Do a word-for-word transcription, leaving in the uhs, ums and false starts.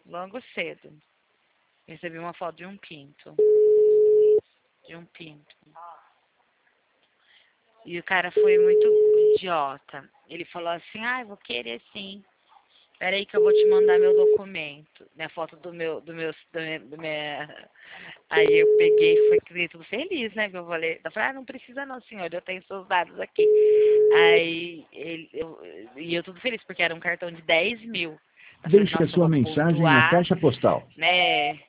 logo cedo. Recebi uma foto de um pinto. De um pinto. E o cara foi muito idiota. Ele falou assim, ah, eu vou querer sim. Peraí que eu vou te mandar meu documento. Minha foto do meu, do meu, do meu, do meu... Aí eu peguei e fui fiquei tudo feliz, né? Que eu falei, eu falei, ah, não precisa não, senhor, eu tenho seus dados aqui. Aí, ele, eu, e eu tudo feliz, porque era um cartão de dez mil. Eu falei, Deixe a nossa, eu sua vou mensagem na pontuar, caixa postal. né?